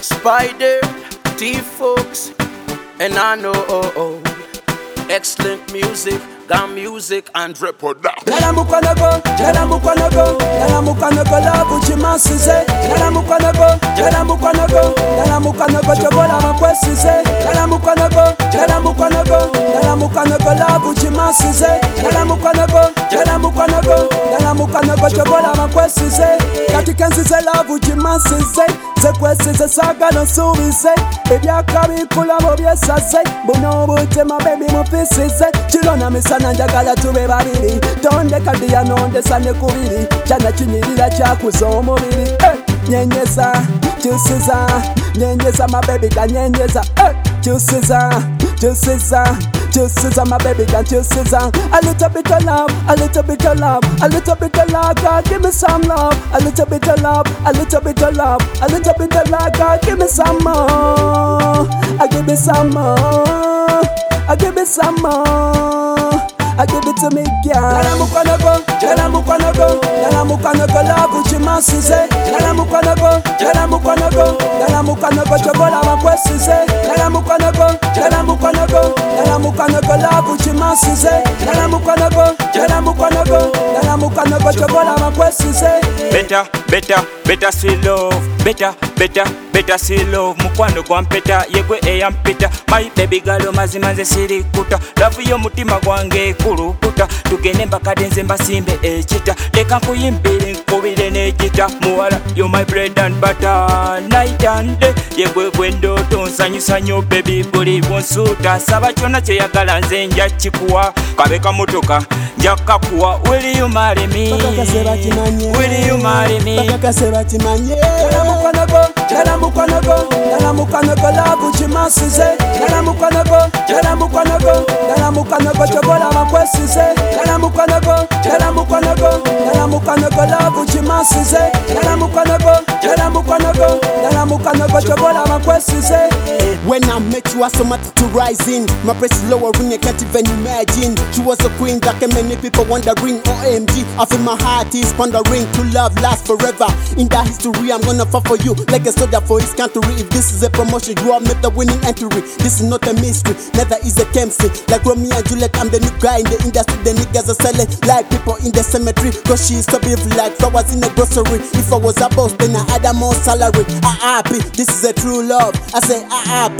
Spider, T-Fox, and I know excellent music, got music and reproduction. Nala mukwanogo, nala mukwanogo, nala mukwanogo labu chimasize. Nala mukwanogo, nala mukwanogo, nala mukwanogo chobola makwesize. Nala mukwanogo, nala mukwanogo, nala mukwanogo labu chimasize. Nala mukwanogo, nala mukwanogo, nala mukwanogo chobola makwesize. Katika nzize labu chimasize. Zekwesize saga no subize. Ebyaka bikula bo byesaze. Buno butema baby mupisize. Chilona misana njagala tube babiri. Tonde kadiya nondesa ne kubiri. Chana chinyirira chakuza omubiri. Nyenyeza, chusiza. Nyenyeza my baby ga nyenyeza. Chusiza, chusiza. Chusiza my baby ga chusiza. A little bit of love, a little bit of love, a little bit of love, God give me some love. A little bit of love, a little bit of love, a little bit of love, God give me some more. I give me some more. I give me some more. I give it to me, girl. Nala mukwanogo, nala mukwanogo, nala mukwanogo labu chimasize. Nala mukwanogo, nala mukwanogo, nala mukwanogo chobola makwesize. Nala mukwanogo, nala mukwanogo, nala mukwanogo labu chimasize. Nala mukwanogo, nala mukwanogo, nala mukwanogo chobola makwesize. Better, better, better sweet love. Better, better, better sweet love. Mukwano gwampeta, yegwe eyampeta. My baby girl mazimanze sirikuta. Love yo mutima gwange kulukuta. Tugende mbakadenze mbasimbe echita. Leka nkuyimbire nkubire n'ejita. Muwala you my bread and butter. Night and day yegwe gwendoto nsanyusa nnyo baby buli bwonsuuta. Saba kyonna kyeyagala nze nja kikuwa. Kabe kamotoka nja kakuwa. Will you marry me? Will you marry me? Nala mukwanogo, nala mukwanogo, nala mukwanogo labu chimasize. Nala mukwanogo, nala mukwanogo, nala mukwanogo chobola makwesize. Nala mukwanogo, nala mukwanogo, nala mukwanogo labu chimasize. Nala mukwanogo, nala mukwanogo, nala mukwanogo chobola makwesize. When I met you, I saw my to rising. My breast is lowering, I can't even imagine. She was a queen that many people wondering. OMG, I feel my heart is pondering. To love lasts forever. In that history, I'm gonna fight for you like a soldier for his country. If this is a promotion, you are made the winning entry. This is not a mystery, neither is a chemistry. Like Romeo and Juliet, I'm the new guy in the industry. The niggas are selling like people in the cemetery. Cause she is so beautiful like flowers in a grocery. If I was a boss, then I had a more salary. happy, this is a true love. I say happy.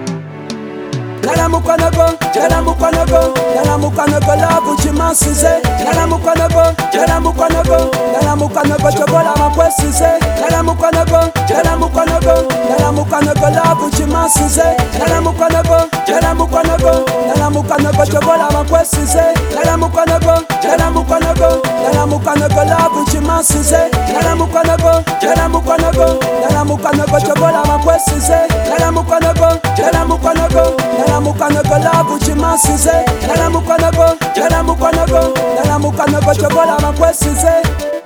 Nala mukwanogo, nala mukwanogo, nala mukwanogo labu chimasize. Nala mukwanogo, nala mukwanogo, nala mukwanogo chobola makwesize. Nala mukwanogo, nala mukwanogo, nala mukwanogo labu chimasize. Nala mukwanogo, nala mukwanogo, nala mukwanogo chobola makwesize. Nala mukwanogo, nala mukwanogo, nala mukwanogo labu chimasize. Nala mukwanogo, nala mukwanogo, nala mukwanogo chobola makwesize. Nala mukwanogo, nala mukwanogo, nala mukwanogo labu chimasize. Nala mukwanogo, nala mukwanogo, nala mukwanogo chobola makwesize.